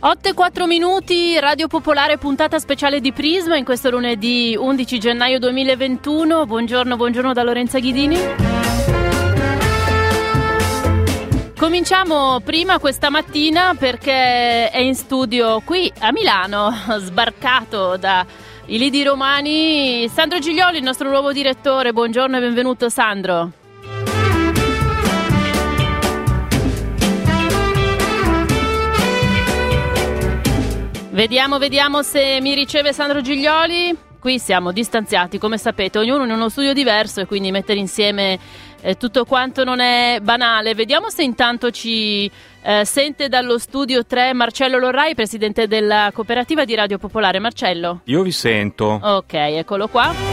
8:04, Radio Popolare, puntata speciale di Prisma in questo lunedì 11 gennaio 2021. Buongiorno da Lorenza Ghidini. Cominciamo prima questa mattina perché è in studio qui a Milano, sbarcato da i lidi romani, Sandro Giglioli, il nostro nuovo direttore. Buongiorno e benvenuto, Sandro. Vediamo se mi riceve Sandro Giglioli. Qui siamo distanziati, come sapete, ognuno in uno studio diverso e quindi mettere insieme tutto quanto non è banale. Vediamo se intanto ci sente dallo studio 3 Marcello Lorrai, presidente della cooperativa di Radio Popolare. Marcello? Io vi sento. Ok, eccolo qua.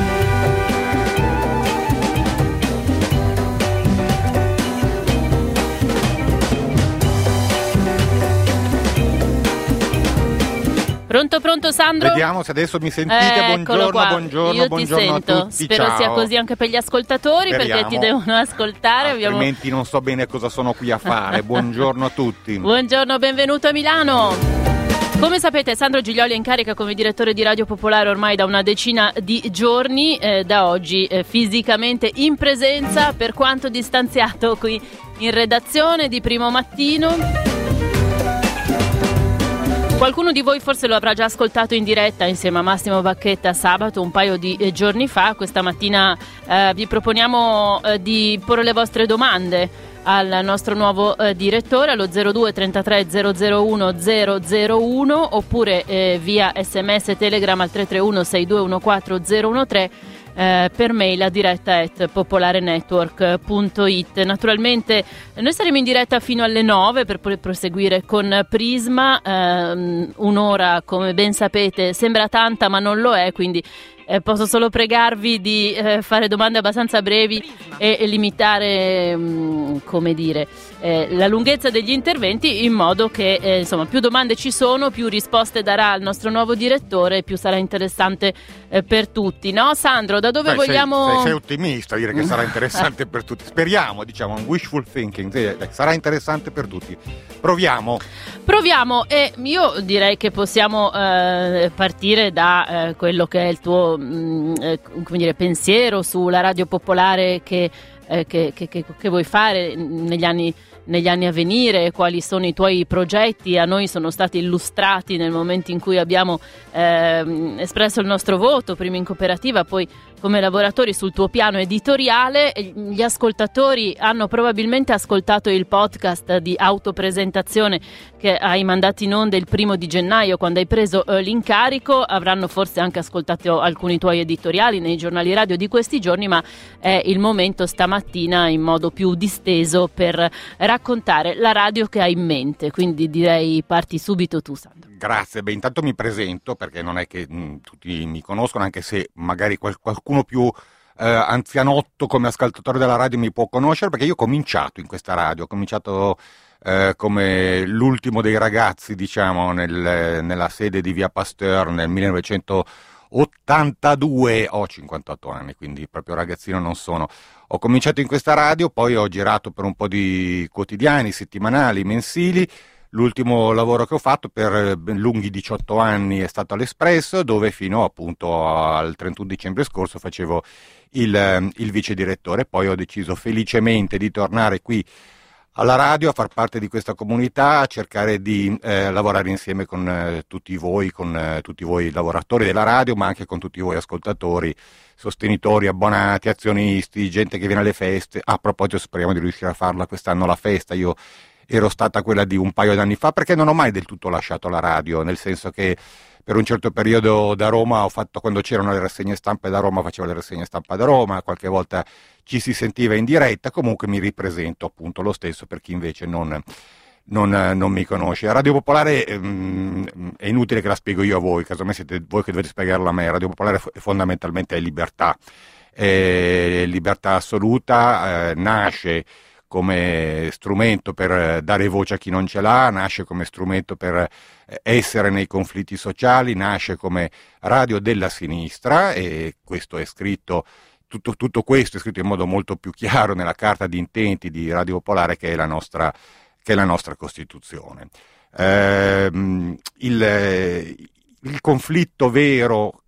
Pronto Sandro? Vediamo se adesso mi sentite. Buongiorno Io ti sento. A tutti. Spero Ciao. sia così anche per gli ascoltatori. Speriamo. Perché ti devono ascoltare. Altrimenti non so bene cosa sono qui a fare. Buongiorno a tutti. Buongiorno, benvenuto a Milano. Come sapete, Sandro Giglioli è in carica come direttore di Radio Popolare ormai da una decina di giorni, da oggi fisicamente in presenza, per quanto distanziato qui in redazione di primo mattino. Qualcuno di voi forse lo avrà già ascoltato in diretta insieme a Massimo Bacchetta sabato, un paio di giorni fa. Questa mattina vi proponiamo di porre le vostre domande al nostro nuovo direttore allo 02 33 001 001 oppure via SMS e Telegram al 331 6214 013. Per mail a diretta@popolarenetwork.it. Naturalmente noi saremo in diretta fino alle 9 per poi proseguire con Prisma. Un'ora, come ben sapete, sembra tanta ma non lo è, quindi posso solo pregarvi di fare domande abbastanza brevi e limitare la lunghezza degli interventi, in modo che insomma più domande ci sono, più risposte darà il nostro nuovo direttore, più sarà interessante per tutti, no Sandro? Da dove vogliamo... Sei ottimista a dire che sarà interessante per tutti. Speriamo, diciamo, un wishful thinking, sarà interessante per tutti. Proviamo e io direi che possiamo partire da quello che è il tuo pensiero sulla Radio Popolare che vuoi fare negli anni a venire, quali sono i tuoi progetti. A noi sono stati illustrati nel momento in cui abbiamo espresso il nostro voto, prima in cooperativa, poi come lavoratori, sul tuo piano editoriale. Gli ascoltatori hanno probabilmente ascoltato il podcast di autopresentazione che hai mandato in onda il 1 di gennaio, quando hai preso l'incarico. Avranno forse anche ascoltato alcuni tuoi editoriali nei giornali radio di questi giorni, ma è il momento stamattina in modo più disteso per raccontare la radio che hai in mente. Quindi direi parti subito tu, Sandro. Grazie, intanto mi presento perché non è che tutti mi conoscono, anche se magari qualcuno più anzianotto come ascoltatore della radio mi può conoscere, perché io ho cominciato in questa radio, ho cominciato come l'ultimo dei ragazzi, diciamo, nella sede di Via Pasteur nel 1982, ho 58 anni, quindi proprio ragazzino non sono. Ho cominciato in questa radio, poi ho girato per un po' di quotidiani, settimanali, mensili. L'ultimo lavoro che ho fatto per lunghi 18 anni è stato all'Espresso, dove fino appunto al 31 dicembre scorso facevo il vice direttore. Poi ho deciso felicemente di tornare qui alla radio a far parte di questa comunità, a cercare di lavorare insieme con tutti voi lavoratori della radio, ma anche con tutti voi ascoltatori, sostenitori, abbonati, azionisti, gente che viene alle feste. A proposito, speriamo di riuscire a farla quest'anno la festa. Io ero stata quella di un paio d'anni fa, perché non ho mai del tutto lasciato la radio, nel senso che per un certo periodo da Roma ho fatto, quando c'erano le rassegne stampa da Roma, facevo le rassegne stampa da Roma, qualche volta ci si sentiva in diretta. Comunque mi ripresento appunto lo stesso per chi invece non mi conosce. La Radio Popolare è inutile che la spiego io a voi, casomai siete voi che dovete spiegarla a me. Radio Popolare fondamentalmente è libertà assoluta, nasce come strumento per dare voce a chi non ce l'ha, nasce come strumento per essere nei conflitti sociali, nasce come radio della sinistra, e questo è scritto, tutto questo è scritto in modo molto più chiaro nella carta di intenti di Radio Popolare, che è la nostra Costituzione. Il conflitto vero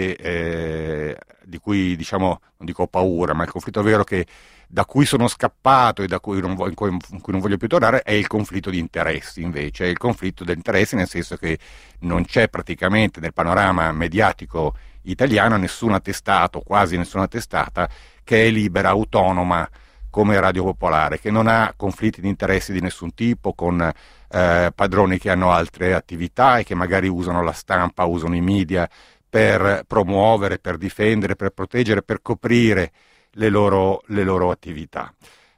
di cui, diciamo, non dico paura, ma il conflitto vero da cui sono scappato e in cui non voglio più tornare è il conflitto di interessi, invece, è il conflitto di interessi, nel senso che non c'è praticamente nel panorama mediatico italiano nessun attestato, quasi nessuna testata, che è libera, autonoma come Radio Popolare, che non ha conflitti di interessi di nessun tipo con padroni che hanno altre attività e che magari usano la stampa, usano i media per promuovere, per difendere, per proteggere, per coprire le loro attività.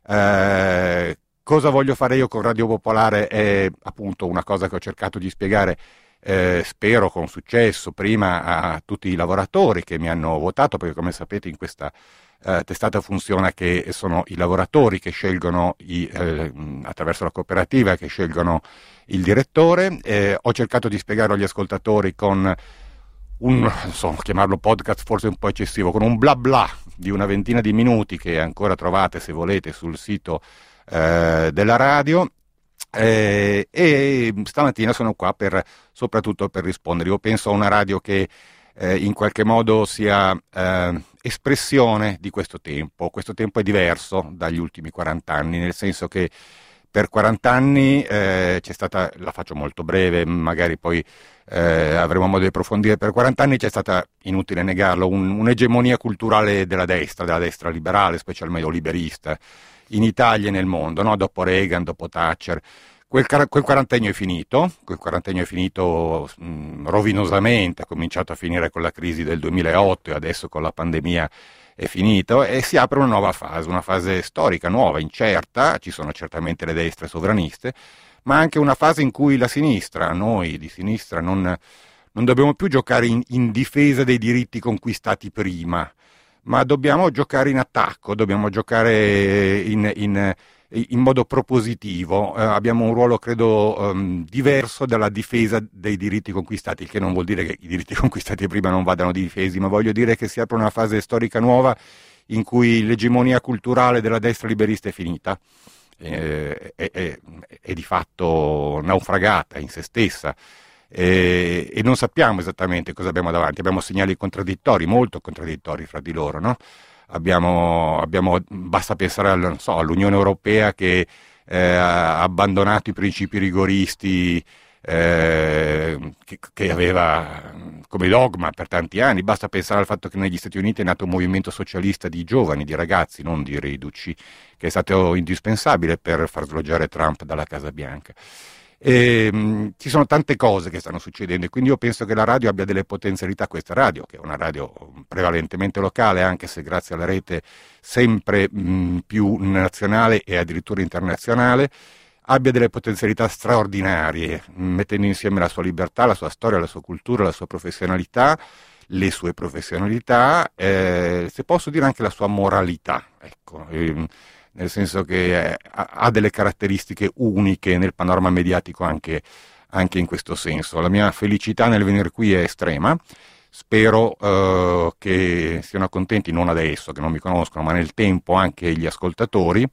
Cosa voglio fare io con Radio Popolare è appunto una cosa che ho cercato di spiegare, spero con successo, prima a tutti i lavoratori che mi hanno votato, perché come sapete in questa testata funziona che sono i lavoratori che scelgono attraverso la cooperativa che scelgono il direttore. Ho cercato di spiegare agli ascoltatori con chiamarlo podcast forse un po' eccessivo, con un bla bla di una ventina di minuti che ancora trovate se volete sul sito della radio, e stamattina sono qua soprattutto per rispondere. Io penso a una radio che in qualche modo sia espressione di questo tempo. Questo tempo è diverso dagli ultimi 40 anni, nel senso che per 40 anni c'è stata, la faccio molto breve, magari poi avremo modo di approfondire, per 40 anni c'è stata, inutile negarlo, un'egemonia culturale della destra liberale, specialmente o liberista, in Italia e nel mondo, no? Dopo Reagan, dopo Thatcher. Quel quarantennio è finito, rovinosamente, ha cominciato a finire con la crisi del 2008 e adesso con la pandemia è finito, e si apre una fase storica nuova, incerta. Ci sono certamente le destre sovraniste, ma anche una fase in cui la sinistra, noi di sinistra, non dobbiamo più giocare in difesa dei diritti conquistati prima, ma dobbiamo giocare in attacco, dobbiamo giocare in modo propositivo. Abbiamo un ruolo, credo, diverso dalla difesa dei diritti conquistati, il che non vuol dire che i diritti conquistati prima non vadano difesi, ma voglio dire che si apre una fase storica nuova in cui l'egemonia culturale della destra liberista è finita, è di fatto naufragata in se stessa, e non sappiamo esattamente cosa abbiamo davanti. Abbiamo segnali contraddittori, molto contraddittori fra di loro, no? Basta pensare all'Unione Europea che ha abbandonato i principi rigoristi che aveva come dogma per tanti anni. Basta pensare al fatto che negli Stati Uniti è nato un movimento socialista di giovani, di ragazzi, non di riduci, che è stato indispensabile per far sloggiare Trump dalla Casa Bianca. Ci sono tante cose che stanno succedendo, e quindi io penso che la radio abbia delle potenzialità. Questa radio, che è una radio prevalentemente locale, anche se grazie alla rete sempre più nazionale e addirittura internazionale, abbia delle potenzialità straordinarie, mettendo insieme la sua libertà, la sua storia, la sua cultura, la sua professionalità, le sue professionalità, se posso dire anche la sua moralità, ecco. Nel senso che ha delle caratteristiche uniche nel panorama mediatico anche in questo senso. La mia felicità nel venire qui è estrema, spero che siano contenti, non adesso, che non mi conoscono, ma nel tempo anche gli ascoltatori.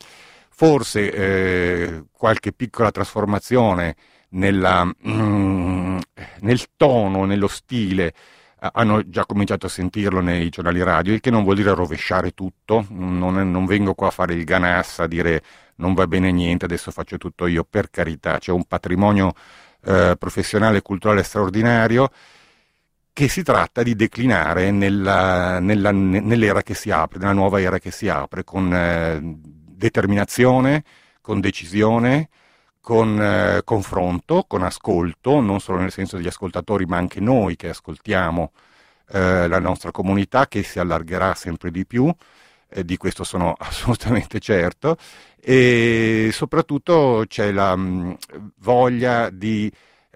Forse qualche piccola trasformazione nel tono, nello stile, hanno già cominciato a sentirlo nei giornali radio, il che non vuol dire rovesciare tutto. Non vengo qua a fare il ganassa, a dire non va bene niente, adesso faccio tutto io. Per carità, c'è un patrimonio professionale e culturale straordinario che si tratta di declinare nell'era che si apre, nella nuova era che si apre, con determinazione, con decisione, con confronto, con ascolto, non solo nel senso degli ascoltatori, ma anche noi che ascoltiamo la nostra comunità, che si allargherà sempre di più, di questo sono assolutamente certo, e soprattutto c'è la voglia di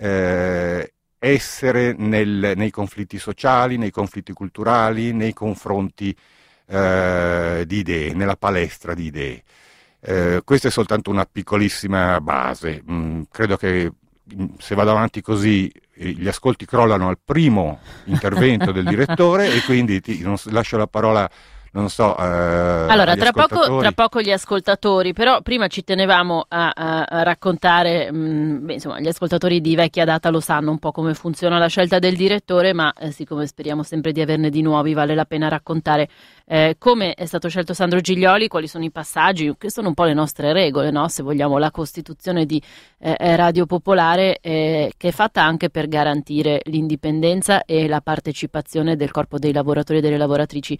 essere nei conflitti sociali, nei conflitti culturali, nei confronti di idee, nella palestra di idee. Questa è soltanto una piccolissima base. Credo che se vado avanti così gli ascolti crollano al primo intervento del direttore, e quindi lascio la parola non so, allora, tra poco gli ascoltatori, però prima ci tenevamo a raccontare, insomma, gli ascoltatori di vecchia data lo sanno un po' come funziona la scelta del direttore, ma siccome speriamo sempre di averne di nuovi, vale la pena raccontare come è stato scelto Sandro Giglioli, quali sono i passaggi, che sono un po' le nostre regole, no? Se vogliamo, la costituzione di Radio Popolare, che è fatta anche per garantire l'indipendenza e la partecipazione del corpo dei lavoratori e delle lavoratrici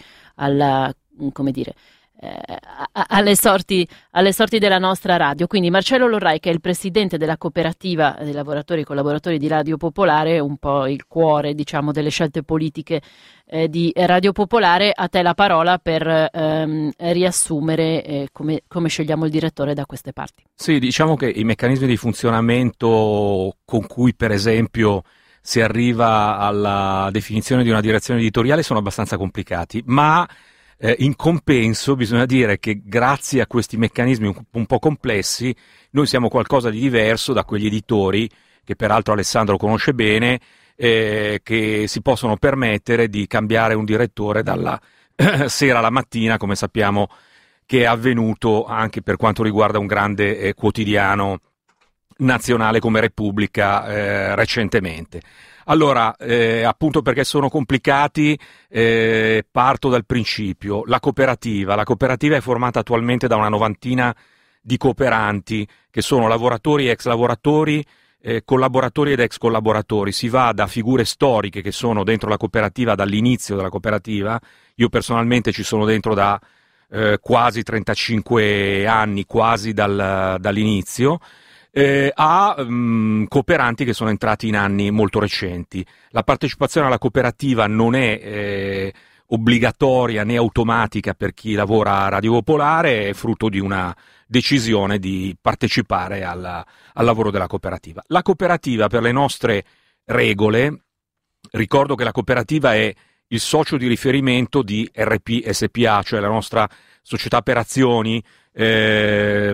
alle sorti della nostra radio. Quindi Marcello Lorrai, che è il presidente della cooperativa dei lavoratori e collaboratori di Radio Popolare, un po' il cuore, diciamo, delle scelte politiche di Radio Popolare, a te la parola per riassumere come scegliamo il direttore da queste parti. Sì, diciamo che i meccanismi di funzionamento con cui, per esempio, si arriva alla definizione di una direzione editoriale sono abbastanza complicati, ma in compenso bisogna dire che grazie a questi meccanismi un po' complessi noi siamo qualcosa di diverso da quegli editori che peraltro Alessandro conosce bene, che si possono permettere di cambiare un direttore dalla sera alla mattina, come sappiamo che è avvenuto anche per quanto riguarda un grande quotidiano nazionale come Repubblica recentemente. Allora, appunto perché sono complicati, parto dal principio. La cooperativa è formata attualmente da una novantina di cooperanti che sono lavoratori e ex lavoratori, collaboratori ed ex collaboratori. Si va da figure storiche che sono dentro la cooperativa dall'inizio della cooperativa. Io personalmente ci sono dentro da quasi 35 anni, quasi dall'inizio, a cooperanti che sono entrati in anni molto recenti. La partecipazione alla cooperativa non è obbligatoria né automatica per chi lavora a Radio Popolare, è frutto di una decisione di partecipare al lavoro della cooperativa. La cooperativa, per le nostre regole, ricordo che la cooperativa è il socio di riferimento di RP SPA, cioè la nostra società per azioni. Circa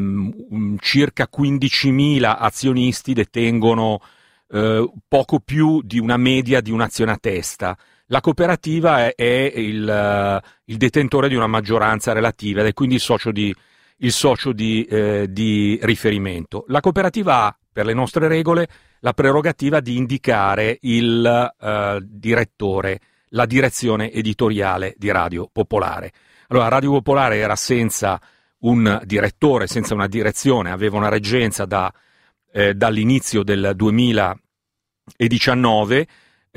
15.000 azionisti detengono poco più di una media di un'azione a testa. La cooperativa è il detentore di una maggioranza relativa ed è quindi il socio di riferimento. La cooperativa ha, per le nostre regole, la prerogativa di indicare il direttore, la direzione editoriale di Radio Popolare. Allora, Radio Popolare era senza un direttore, senza una direzione, aveva una reggenza dall'inizio del 2019.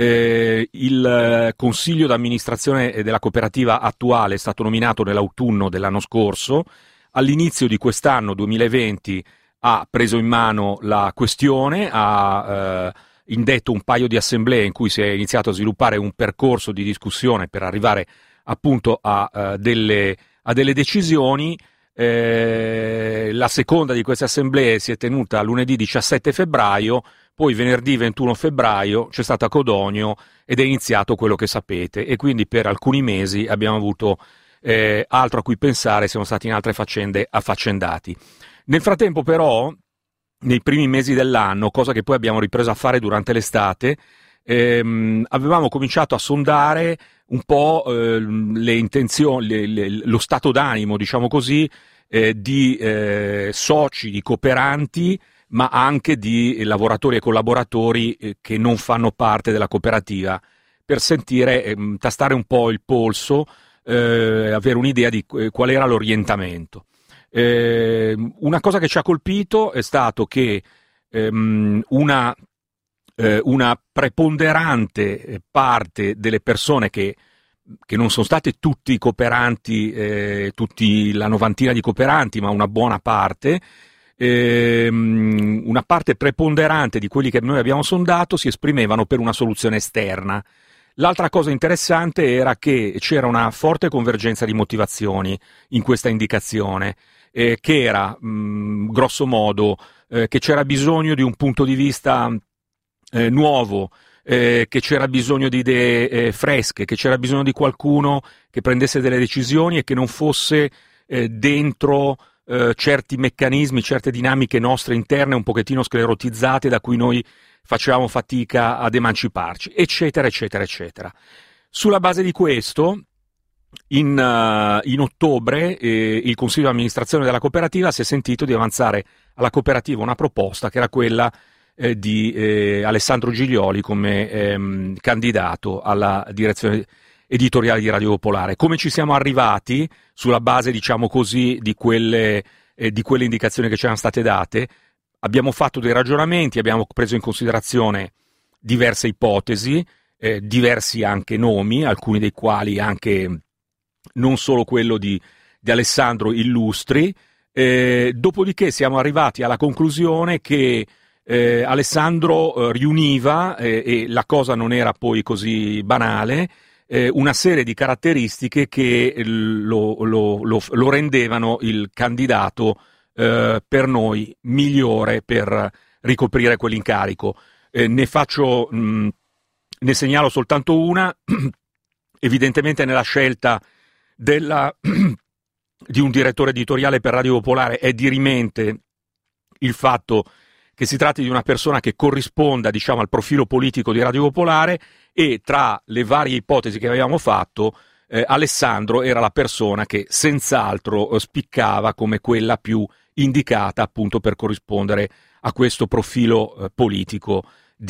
Il consiglio d'amministrazione della cooperativa attuale è stato nominato nell'autunno dell'anno scorso. All'inizio di quest'anno 2020 ha preso in mano la questione, ha indetto un paio di assemblee in cui si è iniziato a sviluppare un percorso di discussione per arrivare appunto a delle decisioni. La seconda di queste assemblee si è tenuta lunedì 17 febbraio, poi venerdì 21 febbraio c'è stata Codogno ed è iniziato quello che sapete, e quindi per alcuni mesi abbiamo avuto altro a cui pensare, siamo stati in altre faccende affaccendati. Nel frattempo però, nei primi mesi dell'anno, cosa che poi abbiamo ripreso a fare durante l'estate, avevamo cominciato a sondare un po' le intenzioni, lo stato d'animo, diciamo così, di soci, di cooperanti, ma anche di lavoratori e collaboratori che non fanno parte della cooperativa, per sentire, tastare un po' il polso, avere un'idea di qual era l'orientamento. Una cosa che ci ha colpito è stato che una preponderante parte delle persone che non sono state tutti i cooperanti, tutti la novantina di cooperanti, ma una buona parte, una parte preponderante di quelli che noi abbiamo sondato si esprimevano per una soluzione esterna. L'altra cosa interessante era che c'era una forte convergenza di motivazioni in questa indicazione, che era, grosso modo, che c'era bisogno di un punto di vista nuovo, che c'era bisogno di idee fresche, che c'era bisogno di qualcuno che prendesse delle decisioni e che non fosse dentro certi meccanismi, certe dinamiche nostre interne un pochettino sclerotizzate da cui noi facevamo fatica ad emanciparci, eccetera, eccetera, eccetera. Sulla base di questo in ottobre il consiglio di amministrazione della cooperativa si è sentito di avanzare alla cooperativa una proposta che era quella di Alessandro Giglioli come candidato alla direzione editoriale di Radio Popolare. Come ci siamo arrivati sulla base, diciamo così, di quelle indicazioni che ci erano state date? Abbiamo fatto dei ragionamenti, abbiamo preso in considerazione diverse ipotesi, diversi anche nomi, alcuni dei quali anche non solo quello di Alessandro illustri, dopodiché siamo arrivati alla conclusione che Alessandro riuniva, e la cosa non era poi così banale, una serie di caratteristiche che lo rendevano il candidato per noi migliore per ricoprire quell'incarico. Ne segnalo soltanto una. Evidentemente nella scelta di un direttore editoriale per Radio Popolare è dirimente il fatto che si tratti di una persona che corrisponda, diciamo, al profilo politico di Radio Popolare, e tra le varie ipotesi che avevamo fatto Alessandro era la persona che senz'altro spiccava come quella più indicata appunto per corrispondere a questo profilo politico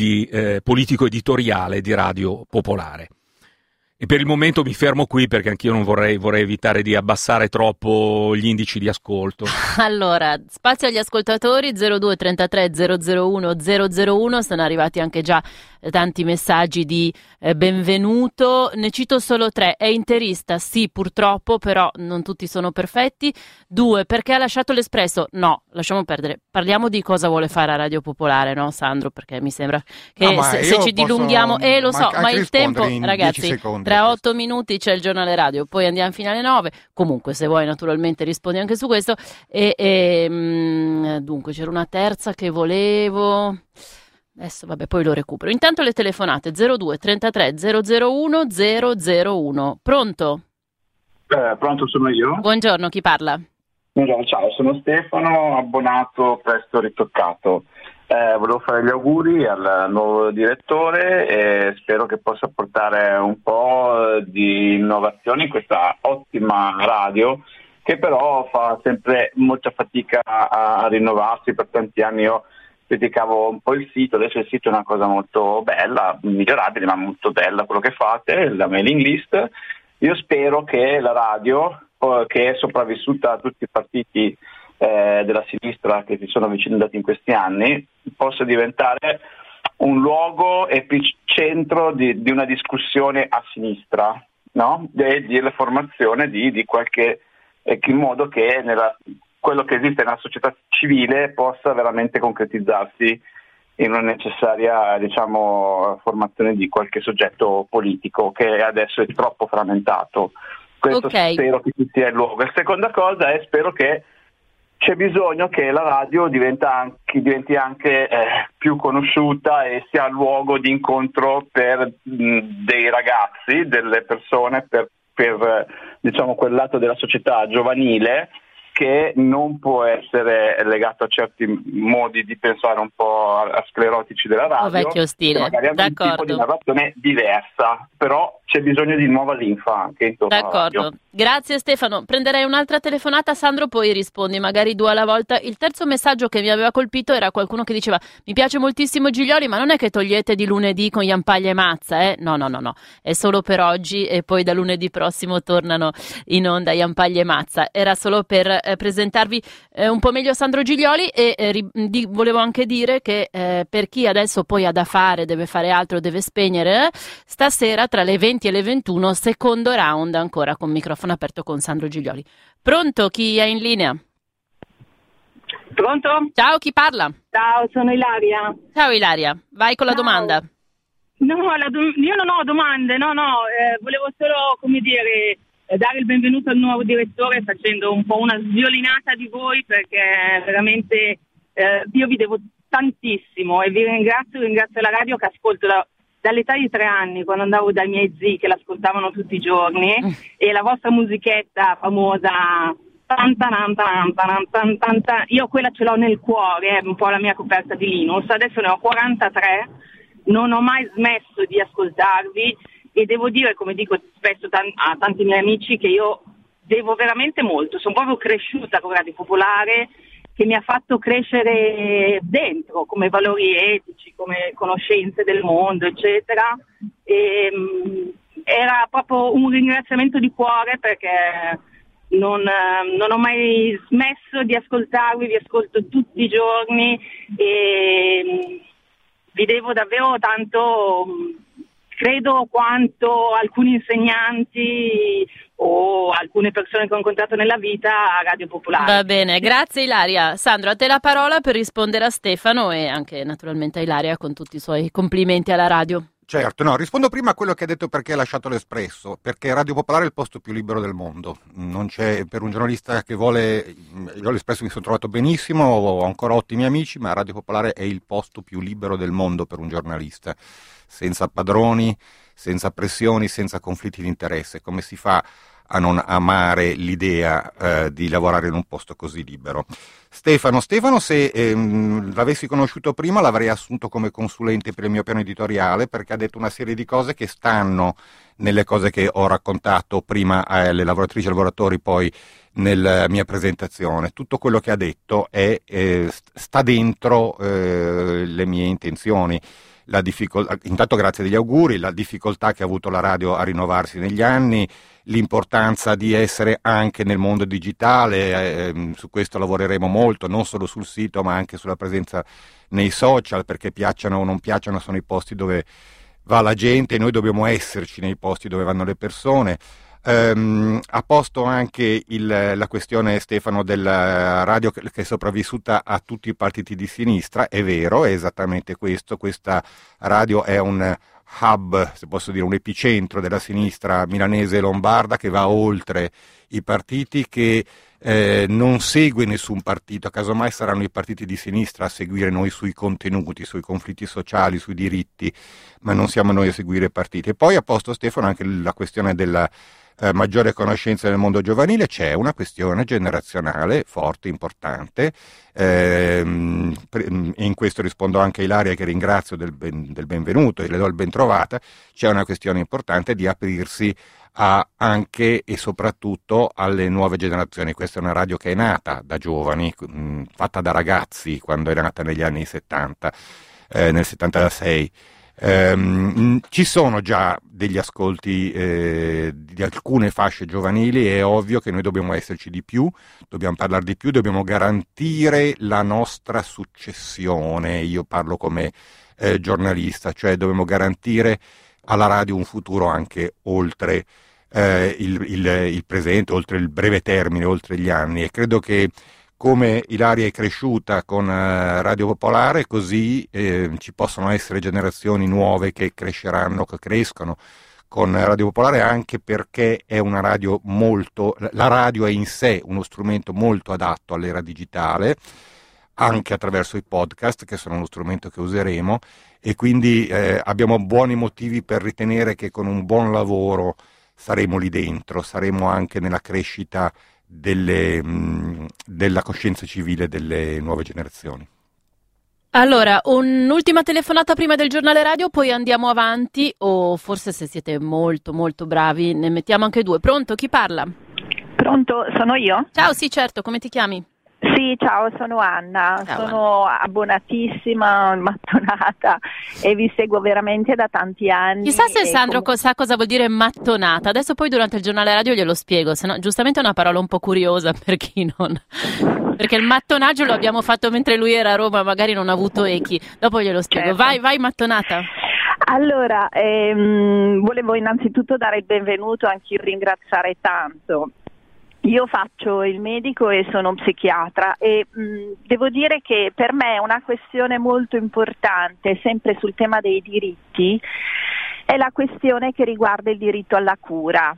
editoriale di Radio Popolare. E per il momento mi fermo qui perché anch'io non vorrei evitare di abbassare troppo gli indici di ascolto. Allora, spazio agli ascoltatori 0233 001 001, sono arrivati anche già tanti messaggi di benvenuto, ne cito solo 3. È interista? Sì, purtroppo, però non tutti sono perfetti. 2, perché ha lasciato l'Espresso? No, lasciamo perdere, parliamo di cosa vuole fare a Radio Popolare, no Sandro? Perché mi sembra che se ci dilunghiamo, lo so, ma il tempo, ragazzi, tra 8 minuti c'è il giornale radio, poi andiamo fino alle 9, comunque se vuoi naturalmente rispondi anche su questo, dunque c'era una terza che volevo... Adesso vabbè, poi lo recupero. Intanto le telefonate 02 33 001 001. Pronto? Pronto, sono io. Buongiorno, chi parla? Buongiorno, ciao, sono Stefano, abbonato presto ritoccato. Volevo fare gli auguri al nuovo direttore e spero che possa portare un po' di innovazione in questa ottima radio, che però fa sempre molta fatica a rinnovarsi. Per tanti anni io criticavo un po' il sito, adesso il sito è una cosa molto bella, migliorabile ma molto bella quello che fate, la mailing list. Io spero che la radio, che è sopravvissuta a tutti i partiti della sinistra che si sono avvicinati in questi anni, possa diventare un luogo epicentro di una discussione a sinistra, no? E di formazione di qualche in modo che quello che esiste nella società civile possa veramente concretizzarsi in una necessaria, diciamo, formazione di qualche soggetto politico che adesso è troppo frammentato. Questo spero che ci sia il luogo. La seconda cosa è spero che c'è bisogno che la radio diventi anche più conosciuta e sia luogo di incontro per dei ragazzi, delle persone, per diciamo quel lato della società giovanile che non può essere legato a certi modi di pensare un po' sclerotici della radio, vecchio stile. Magari hanno un tipo di narrazione diversa, però c'è bisogno di nuova linfa anche intorno alla radio. Grazie Stefano, prenderei un'altra telefonata, Sandro, poi rispondi magari 2 alla volta. Il terzo messaggio che mi aveva colpito era qualcuno che diceva: mi piace moltissimo Giglioli, ma non è che togliete di lunedì con Jampaglia e Mazza, eh? No, è solo per oggi e poi da lunedì prossimo tornano in onda Jampaglia e Mazza. Era solo per presentarvi un po' meglio Sandro Giglioli e volevo anche dire che per chi adesso poi ha da fare, deve fare altro, deve spegnere, stasera tra le 20 e le 21 secondo round ancora con microfono aperto con Sandro Giglioli. Pronto? Chi è in linea? Pronto? Ciao, chi parla? Ciao, sono Ilaria. Ciao Ilaria, vai con la domanda. No, io non ho domande, volevo solo, dare il benvenuto al nuovo direttore facendo un po' una sviolinata di voi, perché veramente io vi devo tantissimo e vi ringrazio la radio che ascolto dall'età di 3 anni, quando andavo dai miei zii che l'ascoltavano tutti i giorni, e la vostra musichetta famosa, io quella ce l'ho nel cuore, è un po' la mia coperta di Linus. Adesso ne ho 43, non ho mai smesso di ascoltarvi e devo dire, come dico spesso a tanti miei amici, che io devo veramente molto, sono proprio cresciuta con Radio Popolare, che mi ha fatto crescere dentro come valori etici, come conoscenze del mondo, eccetera. Era proprio un ringraziamento di cuore, perché non ho mai smesso di ascoltarvi, vi ascolto tutti i giorni e vi devo davvero tanto, credo quanto alcuni insegnanti o alcune persone che ho incontrato nella vita a Radio Popolare. Va bene, grazie Ilaria. Sandro, a te la parola per rispondere a Stefano e anche naturalmente a Ilaria con tutti i suoi complimenti alla radio. Certo, no, rispondo prima a quello che ha detto perché ha lasciato l'Espresso, perché Radio Popolare è il posto più libero del mondo, non c'è, per un giornalista che vuole, io all'Espresso mi sono trovato benissimo, ho ancora ottimi amici, ma Radio Popolare è il posto più libero del mondo per un giornalista, senza padroni, senza pressioni, senza conflitti di interesse. Come si fa a non amare l'idea di lavorare in un posto così libero? Stefano, se l'avessi conosciuto prima l'avrei assunto come consulente per il mio piano editoriale, perché ha detto una serie di cose che stanno nelle cose che ho raccontato prima alle lavoratrici e lavoratori, poi nella mia presentazione. Tutto quello che ha detto sta dentro le mie intenzioni. Intanto grazie degli auguri, la difficoltà che ha avuto la radio a rinnovarsi negli anni, l'importanza di essere anche nel mondo digitale, su questo lavoreremo molto, non solo sul sito ma anche sulla presenza nei social, perché piacciono o non piacciono sono i posti dove va la gente e noi dobbiamo esserci nei posti dove vanno le persone. Ha posto anche la questione, Stefano, della radio che è sopravvissuta a tutti i partiti di sinistra. È vero, è esattamente questo. Questa radio è un hub, se posso dire, un epicentro della sinistra milanese e lombarda, che va oltre i partiti, che non segue nessun partito, casomai saranno i partiti di sinistra a seguire noi sui contenuti, sui conflitti sociali, sui diritti, ma non siamo noi a seguire i partiti. E poi ha posto, Stefano, anche la questione della maggiore conoscenza nel mondo giovanile. C'è una questione generazionale forte, importante, e in questo rispondo anche a Ilaria, che ringrazio del benvenuto e le do il ben trovata. C'è una questione importante di aprirsi anche e soprattutto alle nuove generazioni. Questa è una radio che è nata da giovani, fatta da ragazzi quando è nata negli anni 70, nel 76. Ci sono già degli ascolti di alcune fasce giovanili. È ovvio che noi dobbiamo esserci di più, dobbiamo parlare di più, dobbiamo garantire la nostra successione. Io parlo come giornalista, cioè dobbiamo garantire alla radio un futuro anche oltre il presente, oltre il breve termine, oltre gli anni, e credo che come Ilaria è cresciuta con Radio Popolare, così ci possono essere generazioni nuove che cresceranno, che crescono con Radio Popolare, anche perché è una radio la radio è in sé uno strumento molto adatto all'era digitale, anche attraverso i podcast, che sono uno strumento che useremo, e quindi abbiamo buoni motivi per ritenere che con un buon lavoro saremo lì dentro, saremo anche nella crescita della coscienza civile delle nuove generazioni. Allora, un'ultima telefonata prima del giornale radio, poi andiamo avanti, o forse, se siete molto molto bravi, ne mettiamo anche due. Pronto, chi parla? Pronto, sono io? Ciao, sì, certo, come ti chiami? Sì, ciao, sono Anna, sono abbonatissima, mattonata e vi seguo veramente da tanti anni. Chissà se Sandro sa cosa vuol dire mattonata. Adesso poi durante il giornale radio glielo spiego, se no giustamente è una parola un po' curiosa per chi non... Perché il mattonaggio lo abbiamo fatto mentre lui era a Roma, magari non ha avuto echi. Dopo glielo spiego. Certo. Vai mattonata. Allora, volevo innanzitutto dare il benvenuto, anche io ringraziare tanto. Io faccio il medico e sono psichiatra e devo dire che per me è una questione molto importante, sempre sul tema dei diritti, è la questione che riguarda il diritto alla cura.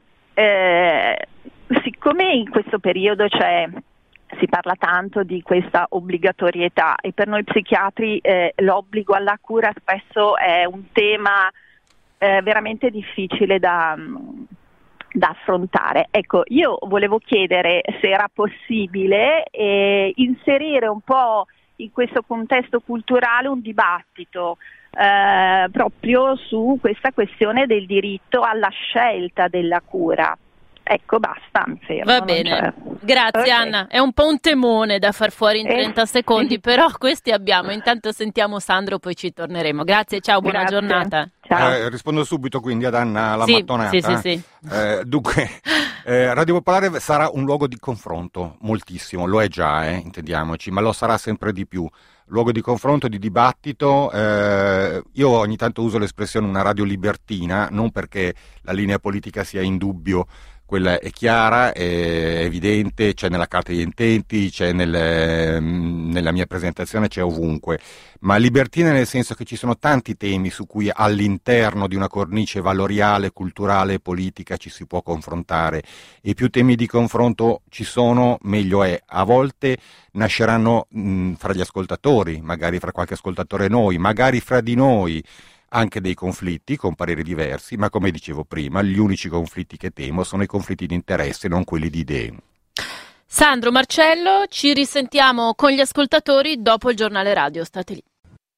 Siccome in questo periodo si parla tanto di questa obbligatorietà e per noi psichiatri l'obbligo alla cura spesso è un tema veramente difficile da affrontare. Ecco, io volevo chiedere se era possibile inserire un po' in questo contesto culturale un dibattito proprio su questa questione del diritto alla scelta della cura. Ecco, basta, mi fermo. Va bene, grazie okay. Anna, è un po' un temone da far fuori in 30 secondi, però questi abbiamo. Intanto sentiamo Sandro, poi ci torneremo. Grazie, ciao, buona giornata. Ciao. Rispondo subito quindi ad Anna la mattonata. Sì. Dunque, Radio Popolare sarà un luogo di confronto, moltissimo, lo è già, intendiamoci, ma lo sarà sempre di più. Luogo di confronto, di dibattito. Io ogni tanto uso l'espressione una radio libertina, non perché la linea politica sia in dubbio, quella è chiara, è evidente, c'è nella carta degli intenti, c'è nella mia presentazione, c'è ovunque, ma libertina nel senso che ci sono tanti temi su cui all'interno di una cornice valoriale, culturale e politica ci si può confrontare, e più temi di confronto ci sono, meglio è. A volte nasceranno fra gli ascoltatori, magari fra qualche ascoltatore e noi, magari fra di noi, anche dei conflitti con pareri diversi, ma come dicevo prima, gli unici conflitti che temo sono i conflitti di interesse, non quelli di idee. Sandro, Marcello, ci risentiamo con gli ascoltatori dopo il giornale radio, state lì.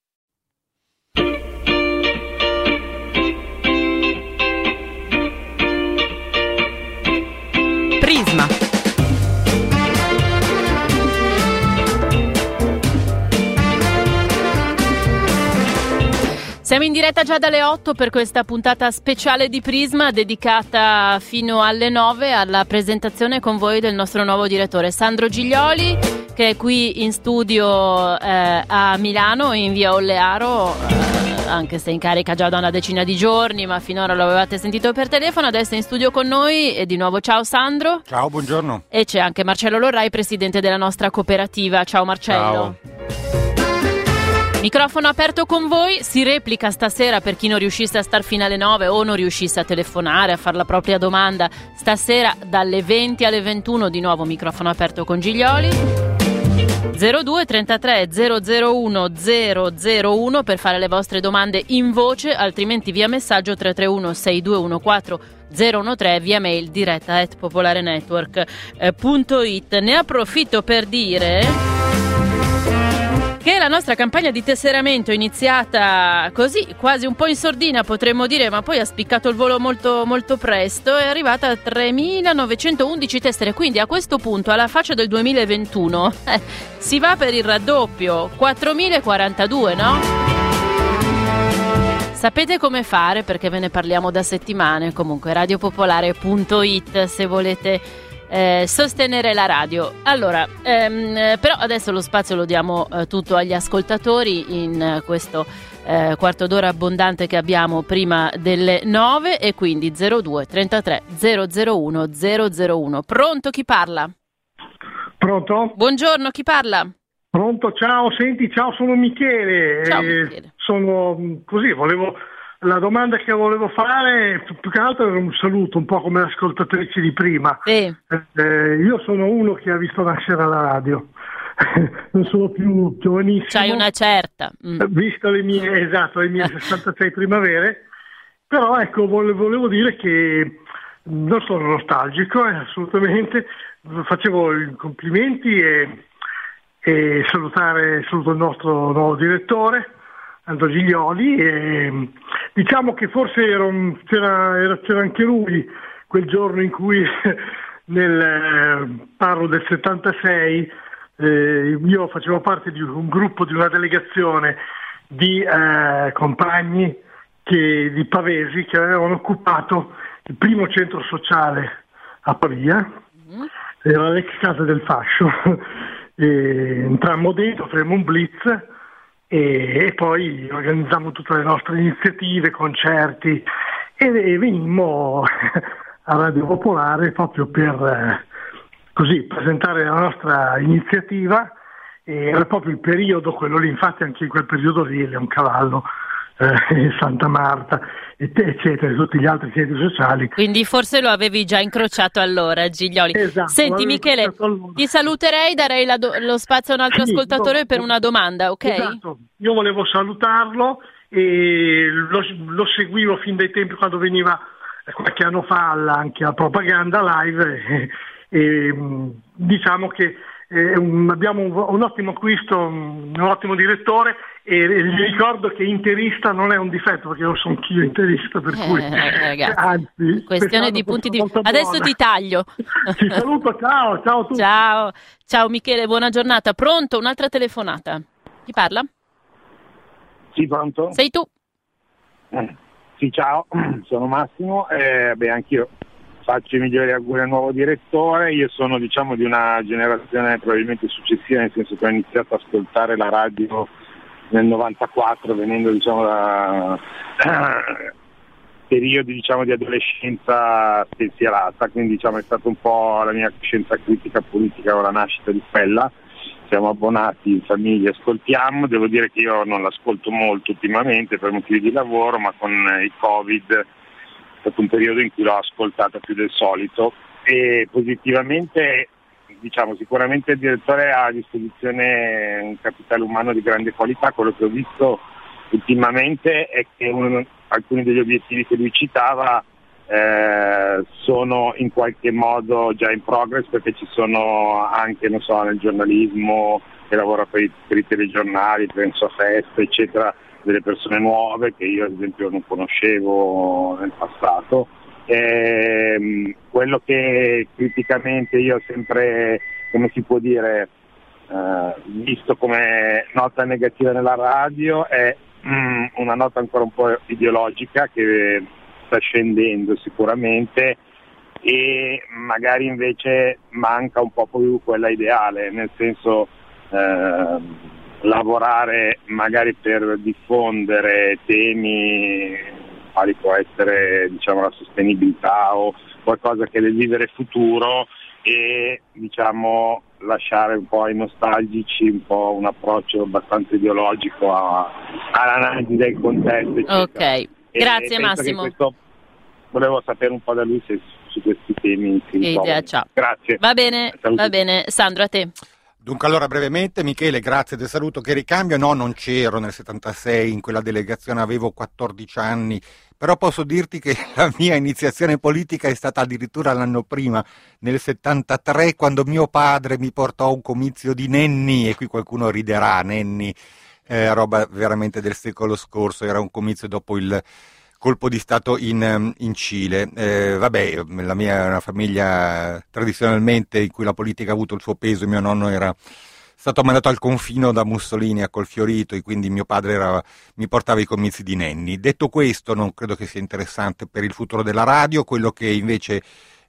Prisma. Siamo in diretta già dalle 8 per questa puntata speciale di Prisma dedicata fino alle 9 alla presentazione con voi del nostro nuovo direttore Sandro Giglioli, che è qui in studio a Milano in via Ollearo, anche se in carica già da una decina di giorni, ma finora lo avevate sentito per telefono. Adesso è in studio con noi e di nuovo ciao Sandro. Ciao, buongiorno. E c'è anche Marcello Lorrai, presidente della nostra cooperativa. Ciao Marcello. Ciao. Microfono aperto con voi, si replica stasera per chi non riuscisse a star fino alle 9 o non riuscisse a telefonare, a fare la propria domanda. Stasera dalle 20 alle 21 di nuovo microfono aperto con Giglioli. 02 33 001 001 per fare le vostre domande in voce, altrimenti via messaggio 331 6214 013, via mail diretta@popolarenetwork.it. Ne approfitto per dire che la nostra campagna di tesseramento è iniziata così, quasi un po' in sordina potremmo dire, ma poi ha spiccato il volo molto, molto presto, è arrivata a 3.911 tessere, quindi a questo punto, alla faccia del 2021, si va per il raddoppio, 4.042, no? Sapete come fare, perché ve ne parliamo da settimane, comunque radiopopolare.it se volete sostenere la radio. Allora, però adesso lo spazio lo diamo tutto agli ascoltatori in questo quarto d'ora abbondante che abbiamo prima delle 9, e quindi 02 33 001 001. Pronto, chi parla? Pronto? Buongiorno, chi parla? Pronto, ciao, senti, ciao, sono Michele. Ciao Michele. Sono così, la domanda che volevo fare, più che altro era un saluto, un po' come l'ascoltatrice di prima. Sì. Io sono uno che ha visto nascere la radio, non sono più giovanissimo. C'hai una certa. Visto le mie 66 primavere, però ecco, volevo dire che non sono nostalgico, assolutamente, facevo i complimenti e saluto il nostro nuovo direttore, Sandro Giglioli, e diciamo che forse c'era anche lui quel giorno in cui parlo del 76, io facevo parte di un gruppo, di una delegazione di compagni di pavesi che avevano occupato il primo centro sociale a Pavia, era l'ex casa del fascio. Entrammo dentro, faremo un blitz e poi organizzammo tutte le nostre iniziative, concerti, e venimmo a Radio Popolare proprio per così presentare la nostra iniziativa. Era proprio il periodo quello lì, infatti anche in quel periodo lì Leoncavallo, Santa Marta, eccetera, tutti gli altri centri sociali. Quindi forse lo avevi già incrociato allora, Giglioli. Esatto, senti Michele, ti saluterei, darei lo spazio a un altro ascoltatore per una domanda, ok? Esatto, io volevo salutarlo e lo seguivo fin dai tempi quando veniva qualche anno fa anche a Propaganda Live, e diciamo che abbiamo un ottimo acquisto, un ottimo direttore, e gli ricordo che interista non è un difetto, perché io sono anch'io interista, per cui ragazzi, anzi, questione di punti di vista. Adesso ti taglio. Ti saluto, ciao a tutti. Ciao Michele, buona giornata. Pronto? Un'altra telefonata. Chi parla? Sì, pronto? Sei tu. Sì, ciao, sono Massimo. Anch'io faccio i migliori auguri al nuovo direttore. Io sono, diciamo, di una generazione probabilmente successiva, nel senso che ho iniziato ad ascoltare la radio nel 94, venendo, diciamo, da periodi, diciamo, di adolescenza spensierata, quindi, diciamo, è stata un po' la mia coscienza critica politica o la nascita di quella. Siamo abbonati in famiglia, ascoltiamo. Devo dire che io non l'ascolto molto ultimamente per motivi di lavoro, ma con il Covid è stato un periodo in cui l'ho ascoltata più del solito, e positivamente, diciamo, sicuramente il direttore ha a disposizione un capitale umano di grande qualità. Quello che ho visto ultimamente è che alcuni degli obiettivi che lui citava sono in qualche modo già in progress, perché ci sono anche, non so, nel giornalismo che lavora per i telegiornali, penso a Festa, eccetera, delle persone nuove che io ad esempio non conoscevo nel passato. Quello che criticamente io ho sempre, come si può dire, visto come nota negativa nella radio è una nota ancora un po' ideologica che sta scendendo sicuramente, e magari invece manca un po' più quella ideale, nel senso lavorare magari per diffondere temi quali può essere, diciamo, la sostenibilità o qualcosa che è del vivere futuro, e, diciamo, lasciare un po' ai nostalgici un po' un approccio abbastanza ideologico all'analisi del contesto, eccetera. Ok, grazie Massimo. Volevo sapere un po' da lui se su questi temi si ritrova. Ciao. Grazie. Va bene. Sandro, a te. Dunque, allora, brevemente, Michele, grazie del saluto che ricambio. No, non c'ero nel 76 in quella delegazione, avevo 14 anni, però posso dirti che la mia iniziazione politica è stata addirittura l'anno prima, nel 73, quando mio padre mi portò a un comizio di Nenni, e qui qualcuno riderà, Nenni, roba veramente del secolo scorso, era un comizio dopo il colpo di stato in Cile. La mia è una famiglia tradizionalmente in cui la politica ha avuto il suo peso. Mio nonno era stato mandato al confino da Mussolini a Colfiorito, e quindi mio padre mi portava ai comizi di Nenni. Detto questo, non credo che sia interessante per il futuro della radio. Quello che invece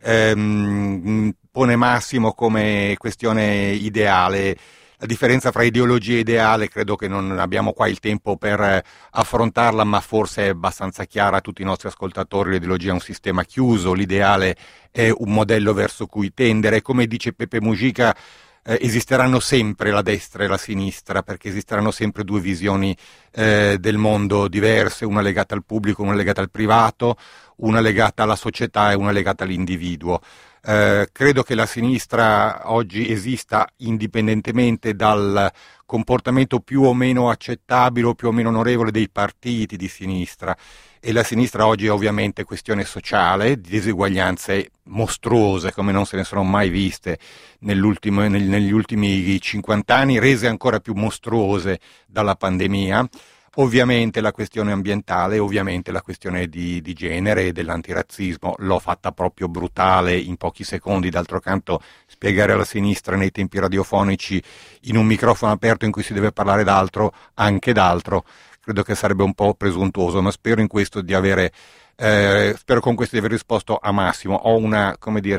pone Massimo come questione ideale, la differenza fra ideologia e ideale, credo che non abbiamo qua il tempo per affrontarla, ma forse è abbastanza chiara a tutti i nostri ascoltatori. L'ideologia è un sistema chiuso, l'ideale è un modello verso cui tendere. Come dice Pepe Mujica, esisteranno sempre la destra e la sinistra, perché esisteranno sempre due visioni del mondo diverse, una legata al pubblico, una legata al privato, una legata alla società e una legata all'individuo. Credo che la sinistra oggi esista indipendentemente dal comportamento più o meno accettabile o più o meno onorevole dei partiti di sinistra, e la sinistra oggi è ovviamente questione sociale, di diseguaglianze mostruose come non se ne sono mai viste negli ultimi 50 anni, rese ancora più mostruose dalla pandemia. Ovviamente la questione ambientale, ovviamente la questione di genere e dell'antirazzismo. L'ho fatta proprio brutale in pochi secondi. D'altro canto, spiegare alla sinistra nei tempi radiofonici in un microfono aperto in cui si deve parlare d'altro, anche d'altro, credo che sarebbe un po' presuntuoso, ma spero con questo di aver risposto a Massimo. Ho una,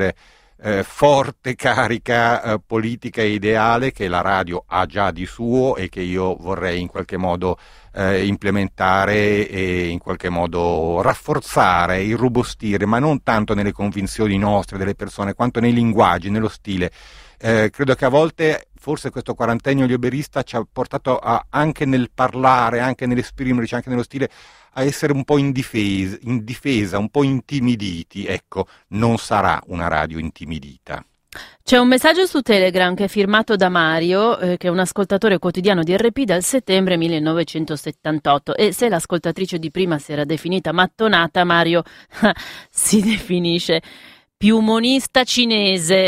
forte carica politica e ideale che la radio ha già di suo e che io vorrei in qualche modo implementare e in qualche modo rafforzare, irrobustire, ma non tanto nelle convinzioni nostre delle persone quanto nei linguaggi, nello stile. Credo che a volte forse questo quarantennio liberista ci ha portato anche nel parlare, anche nell'esprimerci, anche nello stile, a essere un po' in difesa, un po' intimiditi. Ecco, non sarà una radio intimidita. C'è un messaggio su Telegram che è firmato da Mario, che è un ascoltatore quotidiano di RP dal settembre 1978, e se l'ascoltatrice di prima si era definita mattonata, Mario si definisce piumonista cinese.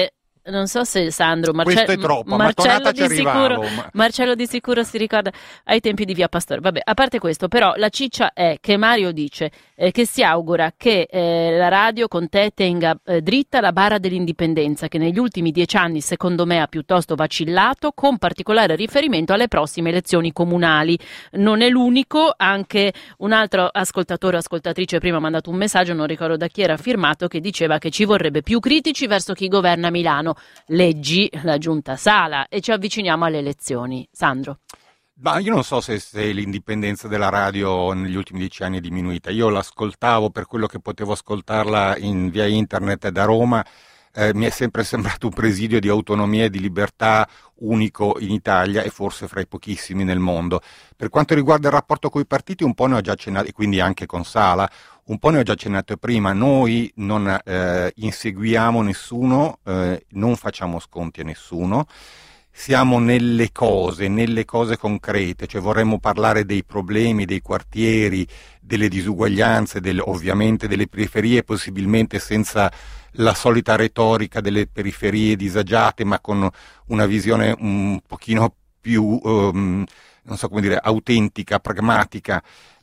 non so se Sandro, questo è troppo, Marcello di sicuro, Marcello di sicuro si ricorda ai tempi di Via Pastore. Vabbè, a parte questo, però la ciccia è che Mario dice che si augura che la radio con te tenga dritta la barra dell'indipendenza, che negli ultimi 10 anni secondo me ha piuttosto vacillato, con particolare riferimento alle prossime elezioni comunali. Non è l'unico, anche un altro ascoltatore o ascoltatrice prima ha mandato un messaggio, non ricordo da chi era firmato, che diceva che ci vorrebbe più critici verso chi governa Milano. Leggi la giunta Sala e ci avviciniamo alle elezioni. Sandro. Ma io non so se l'indipendenza della radio negli ultimi 10 anni è diminuita. Io l'ascoltavo per quello che potevo ascoltarla via internet da Roma. Mi è sempre sembrato un presidio di autonomia e di libertà unico in Italia e forse fra i pochissimi nel mondo. Per quanto riguarda il rapporto con i partiti, un po' ne ho già accennato, e quindi anche con Sala, un po' ne ho già accennato prima. Noi non inseguiamo nessuno, non facciamo sconti a nessuno. Siamo nelle cose concrete, cioè vorremmo parlare dei problemi, dei quartieri, delle disuguaglianze, ovviamente delle periferie, possibilmente senza la solita retorica delle periferie disagiate, ma con una visione un pochino più, non so come dire, autentica, pragmatica.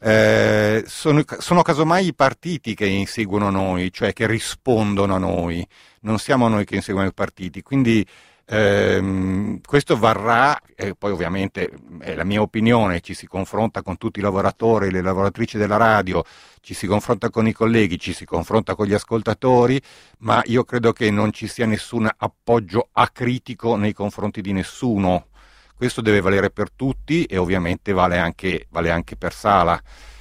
Sono casomai i partiti che inseguono noi, cioè che rispondono a noi, non siamo noi che inseguono i partiti, quindi questo varrà, poi ovviamente è la mia opinione, ci si confronta con tutti i lavoratori e le lavoratrici della radio, ci si confronta con i colleghi, ci si confronta con gli ascoltatori, ma io credo che non ci sia nessun appoggio acritico nei confronti di nessuno. Questo deve valere per tutti e ovviamente vale anche per Sala.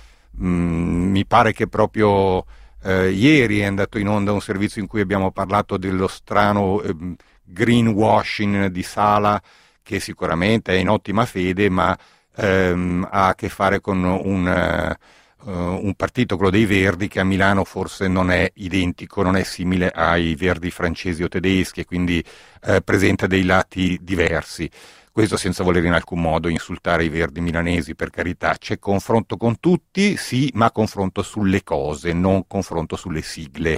Mi pare che proprio ieri è andato in onda un servizio in cui abbiamo parlato dello strano greenwashing di Sala, che sicuramente è in ottima fede, ma ha a che fare con un partito, quello dei Verdi, che a Milano forse non è identico, non è simile ai Verdi francesi o tedeschi, e quindi presenta dei lati diversi. Questo senza voler in alcun modo insultare i Verdi milanesi, per carità. C'è confronto con tutti, sì, ma confronto sulle cose, non confronto sulle sigle.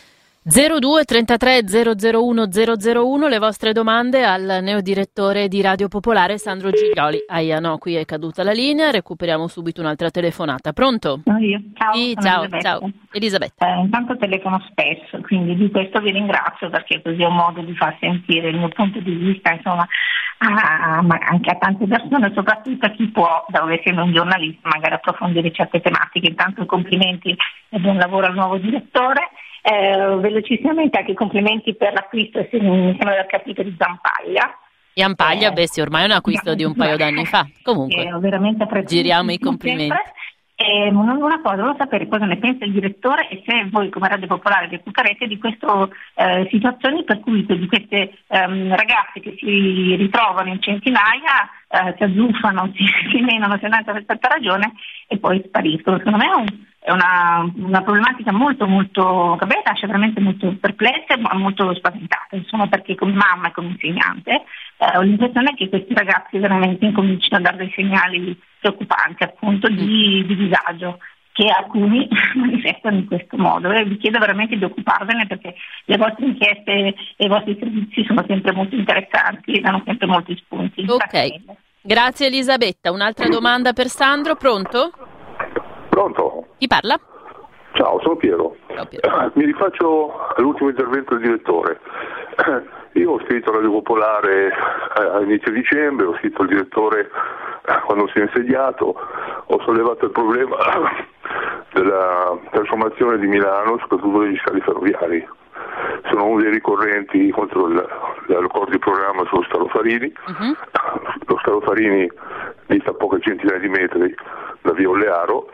02 33 001 001, le vostre domande al neodirettore di Radio Popolare Sandro Giglioli. Ahia, no, qui è caduta la linea, recuperiamo subito un'altra telefonata. Pronto? Sono io. Ciao, sì, ciao. Elisabetta. Intanto telefono spesso, quindi di questo vi ringrazio, perché così ho modo di far sentire il mio punto di vista, insomma, ma anche a tante persone, soprattutto a chi può, dove essendo un giornalista, magari approfondire certe tematiche. Intanto i complimenti e buon lavoro al nuovo direttore. Velocissimamente anche i complimenti per l'acquisto, mi sembra di aver capito, di Zampaglia. Sì, ormai è un acquisto di un paio d'anni fa. Comunque, veramente giriamo i complimenti. Una cosa, volevo sapere cosa ne pensa il direttore e se voi come Radio Popolare vi occuperete di queste situazioni per cui di queste ragazze che si ritrovano in centinaia, si azzuffano, si menano senza certa ragione e poi spariscono. Secondo me è una problematica molto molto, che a me lascia veramente molto perplessa e molto spaventata, insomma, perché come mamma e come insegnante ho l'impressione che questi ragazzi veramente incominciano a dare dei segnali preoccupanti, appunto, di disagio, che alcuni manifestano in questo modo, e vi chiedo veramente di occuparvene, perché le vostre inchieste e i vostri servizi sono sempre molto interessanti e danno sempre molti spunti. Ok, grazie Elisabetta. Un'altra domanda per Sandro, pronto? Pronto? Chi parla? Ciao, sono Piero. Ciao, Piero. Mi rifaccio all'ultimo intervento del direttore. Io ho scritto a Radio Popolare a inizio dicembre, ho scritto al direttore quando si è insediato, ho sollevato il problema della trasformazione di Milano, soprattutto degli scali ferroviari. Sono uno dei ricorrenti contro l'accordo di programma sullo Scalo Farini. Uh-huh. Lo Scalo Farini dista a poche centinaia di metri da via Ollearo,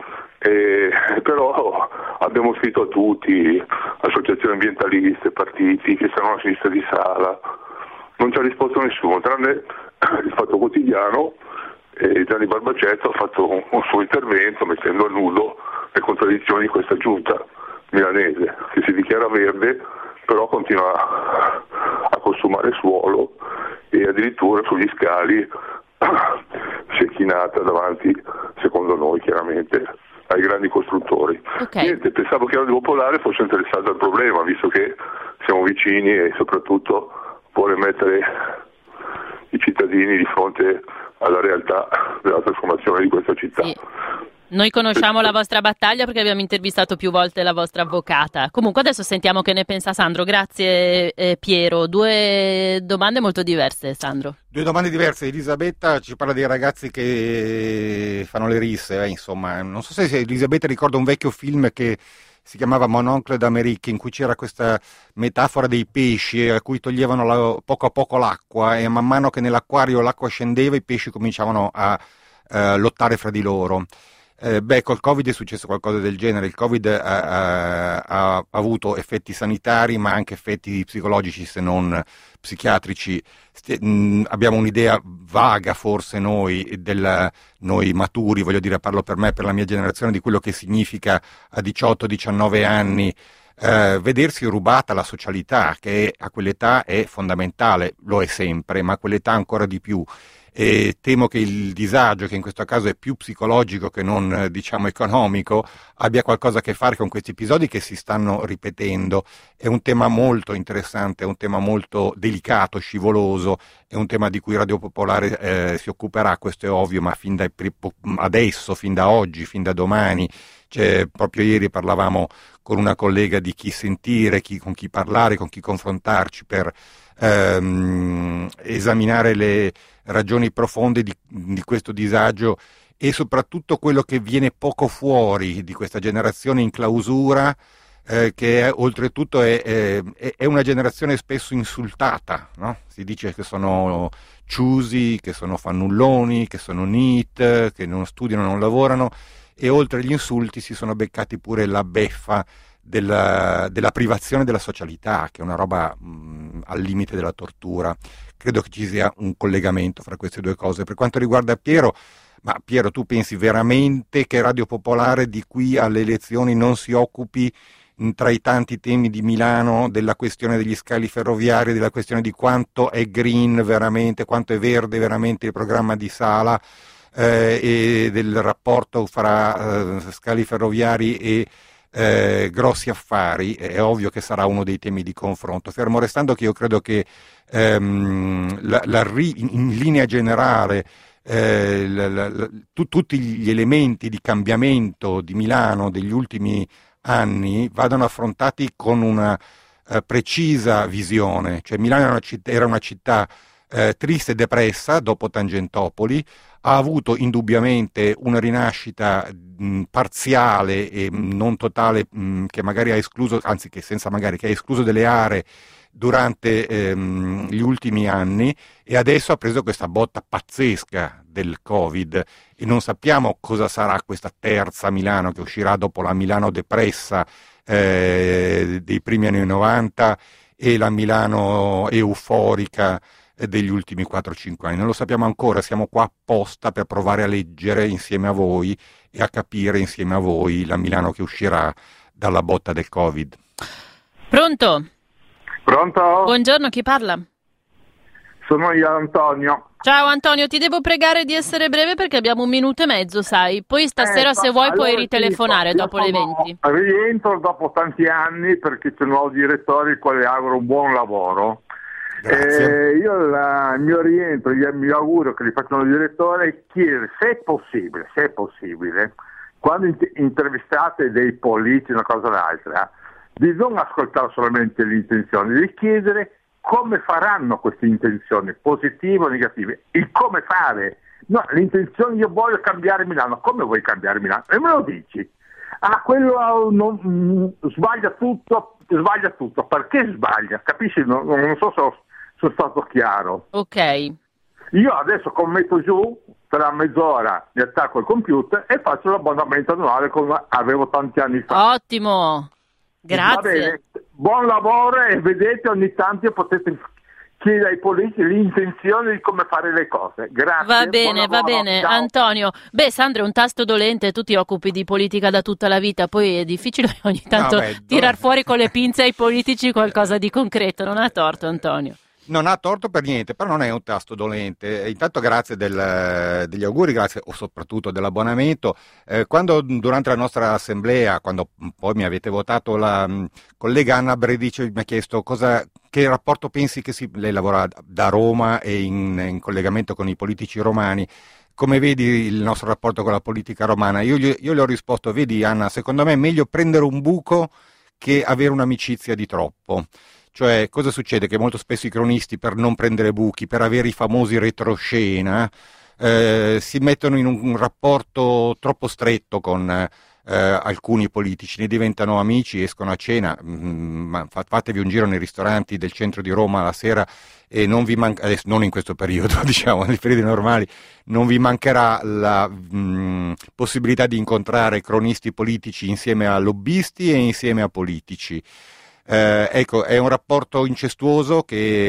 però abbiamo scritto a tutti, associazioni ambientaliste, partiti che stanno alla sinistra di Sala, non ci ha risposto nessuno, tranne il Fatto Quotidiano, e Gianni Barbacetto ha fatto un suo intervento mettendo a nudo le contraddizioni di questa giunta milanese, che si dichiara verde però continua a consumare suolo e addirittura sugli scali si è chinata davanti, secondo noi chiaramente, ai grandi costruttori. Okay. Niente, pensavo che Radio Popolare fosse interessato al problema, visto che siamo vicini e soprattutto vuole mettere i cittadini di fronte alla realtà della trasformazione di questa città. Sì. Noi conosciamo la vostra battaglia perché abbiamo intervistato più volte la vostra avvocata. Comunque adesso sentiamo che ne pensa Sandro. Grazie Piero. 2 domande molto diverse, Sandro. 2 domande diverse. Elisabetta ci parla dei ragazzi che fanno le risse, insomma. Non so se Elisabetta ricorda un vecchio film che si chiamava Mon oncle d'Amérique, in cui c'era questa metafora dei pesci a cui toglievano poco a poco l'acqua, e man mano che nell'acquario l'acqua scendeva i pesci cominciavano a lottare fra di loro. Col Covid è successo qualcosa del genere. Il Covid ha avuto effetti sanitari ma anche effetti psicologici, se non psichiatrici. Abbiamo un'idea vaga forse noi maturi, voglio dire, parlo per me, per la mia generazione, di quello che significa a 18-19 anni vedersi rubata la socialità, che a quell'età è fondamentale, lo è sempre, ma a quell'età ancora di più. E temo che il disagio, che in questo caso è più psicologico che non diciamo economico, abbia qualcosa a che fare con questi episodi che si stanno ripetendo. È un tema molto interessante, è un tema molto delicato, scivoloso, è un tema di cui Radio Popolare si occuperà, questo è ovvio, ma fin da adesso, fin da oggi, fin da domani. Proprio ieri parlavamo con una collega di chi sentire, con chi parlare, con chi confrontarci per esaminare le ragioni profonde di questo disagio e soprattutto quello che viene poco fuori di questa generazione in clausura, che oltretutto è una generazione spesso insultata, no? Si dice che sono ciusi, che sono fannulloni, che sono NEET, che non studiano, non lavorano, e oltre agli insulti si sono beccati pure la beffa della privazione della socialità, che è una roba al limite della tortura. Credo che ci sia un collegamento fra queste 2 cose. Per quanto riguarda Piero, tu pensi veramente che Radio Popolare di qui alle elezioni non si occupi, tra i tanti temi di Milano, della questione degli scali ferroviari, della questione di quanto è green veramente, quanto è verde veramente il programma di Sala, e del rapporto fra scali ferroviari e grossi affari? È ovvio che sarà uno dei temi di confronto, fermo restando che io credo che in linea generale tutti gli elementi di cambiamento di Milano degli ultimi anni vadano affrontati con una precisa visione. Cioè Milano era una città triste e depressa dopo Tangentopoli, ha avuto indubbiamente una rinascita parziale e non totale, che magari ha escluso, anzi che senza magari, che ha escluso delle aree durante gli ultimi anni, e adesso ha preso questa botta pazzesca del Covid e non sappiamo cosa sarà questa terza Milano che uscirà dopo la Milano depressa dei primi anni 90 e la Milano euforica degli ultimi 4-5 anni. Non lo sappiamo ancora, siamo qua apposta per provare a leggere insieme a voi e a capire insieme a voi la Milano che uscirà dalla botta del Covid. Pronto? Pronto? Buongiorno, chi parla? Sono io, Antonio. Ciao Antonio, ti devo pregare di essere breve perché abbiamo 1 minuto e mezzo, sai. Poi stasera se vuoi puoi ritelefonare dopo le 20. Rientro dopo tanti anni perché c'è un nuovo direttore, il quale auguro un buon lavoro. Io il mio rientro, il mio augurio che gli faccio al direttore è chiedere se è possibile, quando intervistate dei politici, una cosa o l'altra, di non ascoltare solamente le intenzioni, di chiedere come faranno queste intenzioni, positive o negative, il come fare. No, le intenzioni, io voglio cambiare Milano. Come vuoi cambiare Milano? E me lo dici. Quello sbaglia tutto, perché sbaglia? Capisci? Non so se sono stato chiaro. Ok. Io adesso commetto giù, tra mezz'ora mi attacco al computer e faccio l'abbonamento annuale come avevo tanti anni fa. Ottimo, grazie. Va bene. Buon lavoro e vedete ogni tanto potete chiedere ai politici l'intenzione di come fare le cose. Grazie. Va bene, ciao. Antonio. Sandro è un tasto dolente, tu ti occupi di politica da tutta la vita, poi è difficile ogni tanto tirar fuori con le pinze ai politici qualcosa di concreto, non ha torto Antonio. Non ha torto per niente, però non è un tasto dolente. Intanto grazie degli auguri, grazie o soprattutto dell'abbonamento. Quando durante la nostra assemblea, quando poi mi avete votato, la collega Anna Bredice mi ha chiesto che rapporto pensi che lei lavora da Roma e in collegamento con i politici romani, come vedi il nostro rapporto con la politica romana? Io le ho risposto, vedi Anna, secondo me è meglio prendere un buco che avere un'amicizia di troppo. Cioè, cosa succede? Che molto spesso i cronisti, per non prendere buchi, per avere i famosi retroscena, si mettono in un rapporto troppo stretto con alcuni politici, ne diventano amici, escono a cena, fatevi un giro nei ristoranti del centro di Roma la sera e non vi manca, adesso non in questo periodo, diciamo, nei periodi normali, non vi mancherà la possibilità di incontrare cronisti politici insieme a lobbisti e insieme a politici. Ecco, è un rapporto incestuoso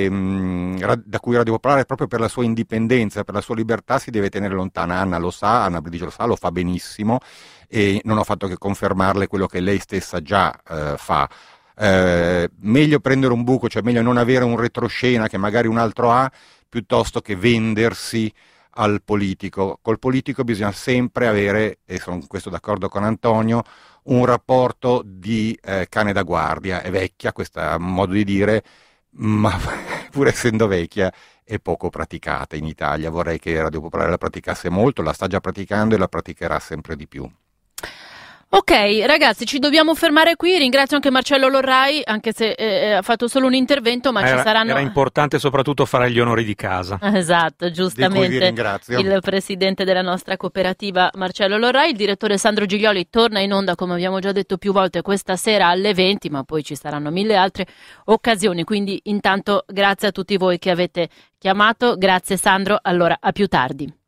da cui Radio Popolare, proprio per la sua indipendenza, per la sua libertà, si deve tenere lontana. Anna lo sa, Anna Bredice lo sa, lo fa benissimo e non ho fatto che confermarle quello che lei stessa già fa. Meglio prendere un buco, cioè meglio non avere un retroscena che magari un altro ha, piuttosto che vendersi al politico. Col politico bisogna sempre avere, e sono in questo d'accordo con Antonio, un rapporto di cane da guardia. È vecchia questo modo di dire, ma pur essendo vecchia è poco praticata in Italia. Vorrei che Radio Popolare la praticasse molto, la sta già praticando e la praticherà sempre di più. Ok, ragazzi, ci dobbiamo fermare qui. Ringrazio anche Marcello Lorrai, anche se ha fatto solo un intervento, ma ci saranno... Era importante soprattutto fare gli onori di casa. Esatto, giustamente. Di cui vi ringrazio. Il presidente della nostra cooperativa Marcello Lorrai, il direttore Sandro Giglioli torna in onda, come abbiamo già detto più volte, questa sera alle 20, ma poi ci saranno mille altre occasioni. Quindi intanto grazie a tutti voi che avete chiamato. Grazie Sandro, allora a più tardi.